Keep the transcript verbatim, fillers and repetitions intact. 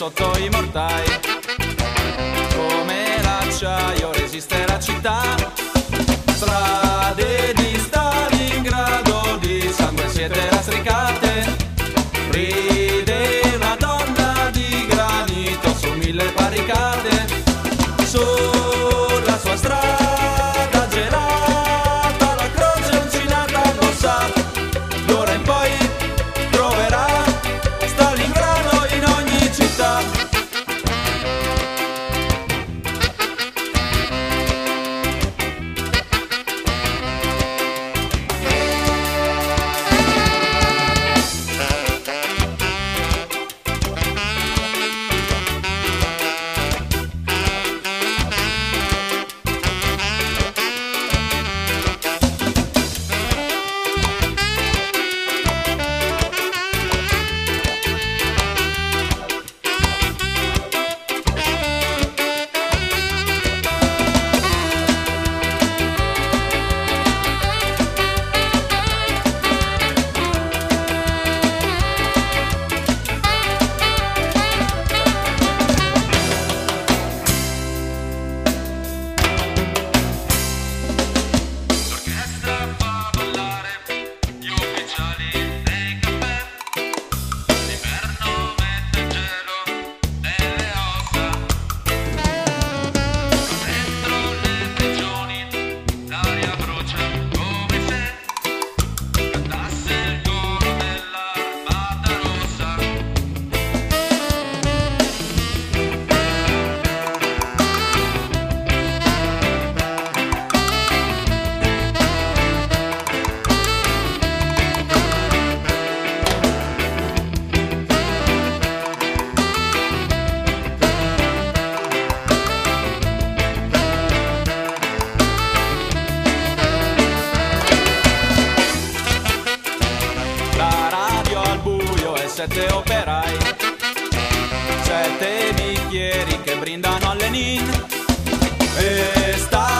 sotto i mortai. Come l'acciaio resiste la città, strade di Stalingrado di sangue siete lastricate. Ride una donna di granito su mille barricate, sulla sua strada gelata la croce uncinata addossata. D'ora in poi troverà Stalingrado in ogni città. Sette operai, sette bicchieri che brindano a Lenin. E sta